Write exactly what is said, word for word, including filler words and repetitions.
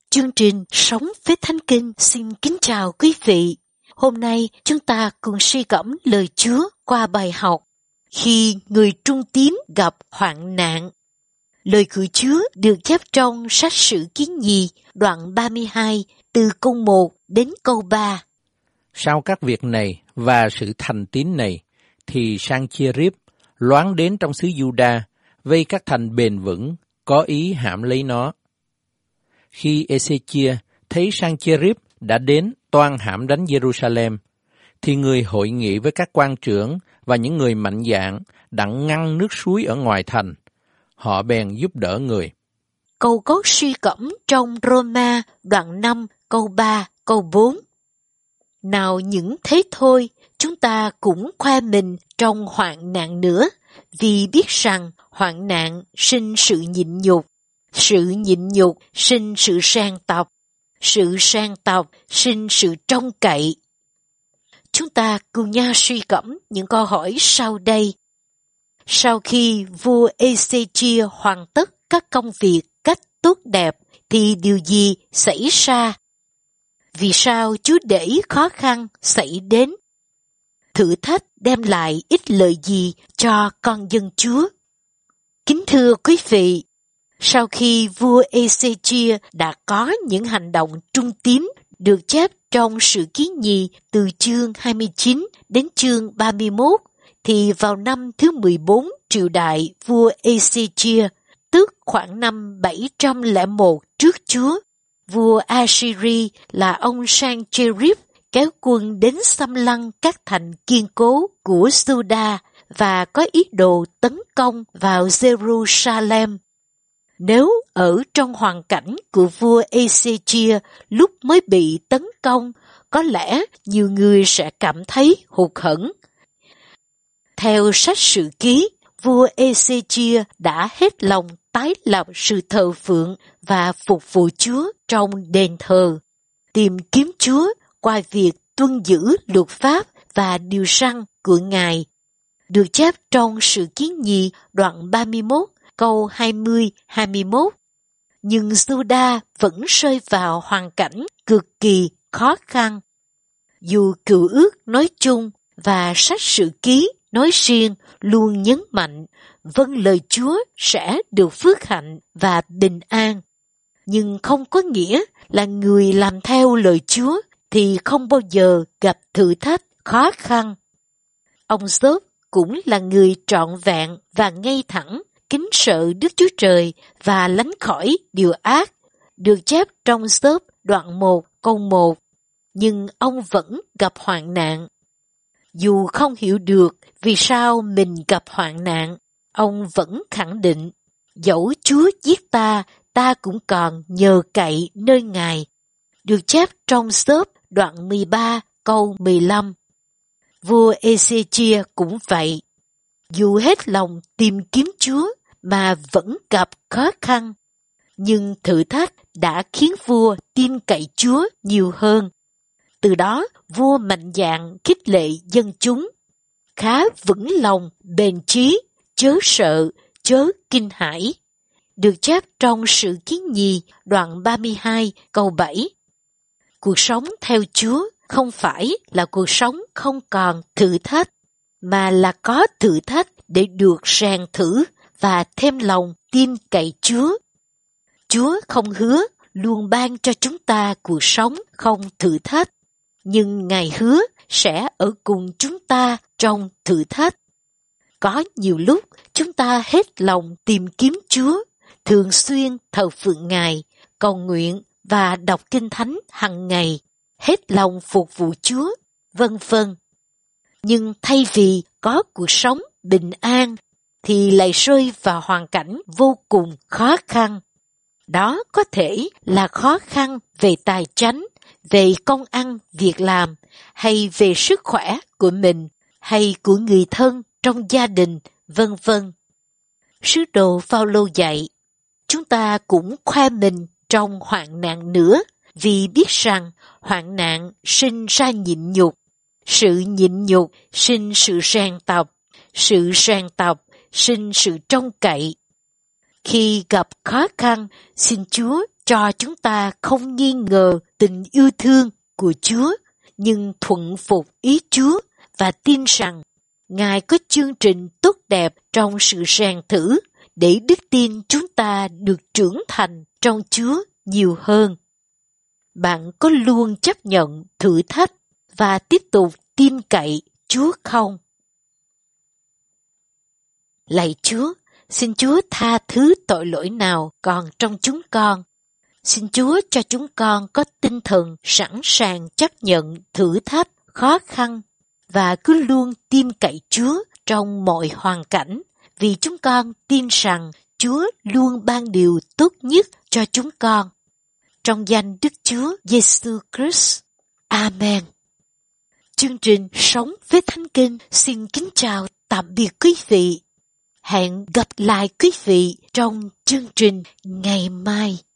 Chương trình Sống với Thánh Kinh xin kính chào quý vị. Hôm nay chúng ta cùng suy gẫm lời Chúa qua bài học Khi người trung tín gặp hoạn nạn. Lời của Chúa được chép trong sách Sử Ký Nhì đoạn ba mươi hai từ câu một đến câu ba. Sau các việc này và sự thành tín này, thì Sancherib loáng đến trong xứ Juda, vây các thành bền vững, có ý hãm lấy nó. Khi Ê-xê-chia thấy Sancherib đã đến toan hãm đánh Giê-ru-sa-lem, thì người hội nghị với các quan trưởng và những người mạnh dạn đặng ngăn nước suối ở ngoài thành. Họ bèn giúp đỡ người. Câu cốt suy gẫm trong Roma đoạn năm câu ba câu bốn. Nào những thế thôi, chúng ta cũng khoe mình trong hoạn nạn nữa, vì biết rằng hoạn nạn sinh sự nhịn nhục, sự nhịn nhục sinh sự sàng tọc, sự sàng tọc sinh sự trông cậy. Chúng ta cùng nhau suy gẫm những câu hỏi sau đây. Sau khi vua Ê-xê-chia hoàn tất các công việc cách tốt đẹp, thì điều gì xảy ra? Vì sao Chúa để khó khăn xảy đến? Thử thách đem lại ích lợi gì cho con dân Chúa? Kính thưa quý vị, sau khi vua Ê-xê-chia đã có những hành động trung tín được chép trong Sử Ký Nhì từ chương hai mươi chín đến chương ba mươi mốt, thì vào năm thứ mười bốn triều đại vua Ê-xê-chia, tức khoảng năm bảy trăm lẻ một trước Chúa, vua Assyri là ông Sancherib kéo quân đến xâm lăng các thành kiên cố của Juda và có ý đồ tấn công vào Giê-ru-sa-lem. Nếu ở trong hoàn cảnh của vua Ê-xê-chia lúc mới bị tấn công, có lẽ nhiều người sẽ cảm thấy hụt hẫng. Theo sách Sử Ký, vua Ê-xê-chia đã hết lòng tái lập sự thờ phượng và phục vụ Chúa trong đền thờ, tìm kiếm Chúa qua việc tuân giữ luật pháp và điều răn của Ngài, được chép trong Sử Ký Nhì đoạn ba mươi mốt câu hai mươi hai mươi mốt. Nhưng Juda vẫn rơi vào hoàn cảnh cực kỳ khó khăn. Dù Cựu Ước nói chung và sách Sử Ký nói riêng luôn nhấn mạnh vâng lời Chúa sẽ được phước hạnh và bình an, nhưng không có nghĩa là người làm theo lời Chúa thì không bao giờ gặp thử thách khó khăn. Ông Gióp cũng là người trọn vẹn và ngay thẳng, kính sợ Đức Chúa Trời và lánh khỏi điều ác, được chép trong Gióp đoạn một câu một, nhưng ông vẫn gặp hoạn nạn. Dù không hiểu được vì sao mình gặp hoạn nạn, ông vẫn khẳng định, dẫu Chúa giết ta, ta cũng còn nhờ cậy nơi Ngài, được chép trong Gióp đoạn mười ba câu mười lăm. Vua Ê-xê-chia cũng vậy. Dù hết lòng tìm kiếm Chúa mà vẫn gặp khó khăn, nhưng thử thách đã khiến vua tin cậy Chúa nhiều hơn. Từ đó, vua mạnh dạn khích lệ dân chúng, khá vững lòng, bền chí, chớ sợ, chớ kinh hãi. Được chép trong Sử Ký Nhì đoạn ba mươi hai câu bảy. Cuộc sống theo Chúa không phải là cuộc sống không còn thử thách, mà là có thử thách để được rèn thử và thêm lòng tin cậy Chúa. Chúa không hứa luôn ban cho chúng ta cuộc sống không thử thách, nhưng Ngài hứa sẽ ở cùng chúng ta trong thử thách. Có nhiều lúc chúng ta hết lòng tìm kiếm Chúa, thường xuyên thờ phượng Ngài, cầu nguyện và đọc Kinh Thánh hàng ngày, hết lòng phục vụ Chúa, vân vân. Nhưng thay vì có cuộc sống bình an, thì lại rơi vào hoàn cảnh vô cùng khó khăn. Đó có thể là khó khăn về tài chánh, về công ăn, việc làm, hay về sức khỏe của mình, hay của người thân trong gia đình, vân vân. Sứ đồ Phao-lô dạy, chúng ta cũng khoe mình trong hoạn nạn nữa, vì biết rằng hoạn nạn sinh ra nhịn nhục, sự nhịn nhục sinh sự rèn tập, sự rèn tập sinh sự trông cậy. Khi gặp khó khăn, xin Chúa cho chúng ta không nghi ngờ tình yêu thương của Chúa, nhưng thuận phục ý Chúa và tin rằng Ngài có chương trình tốt đẹp trong sự rèn thử để đức tin chúng ta được trưởng thành trong Chúa nhiều hơn. Bạn có luôn chấp nhận thử thách và tiếp tục tin cậy Chúa không? Lạy Chúa, xin Chúa tha thứ tội lỗi nào còn trong chúng con. Xin Chúa cho chúng con có tinh thần sẵn sàng chấp nhận thử thách, khó khăn và cứ luôn tin cậy Chúa trong mọi hoàn cảnh, vì chúng con tin rằng Chúa luôn ban điều tốt nhất cho chúng con. Trong danh Đức Chúa Giêsu Christ. Amen. Chương trình Sống với Thánh Kinh xin kính chào tạm biệt quý vị. Hẹn gặp lại quý vị trong chương trình ngày mai.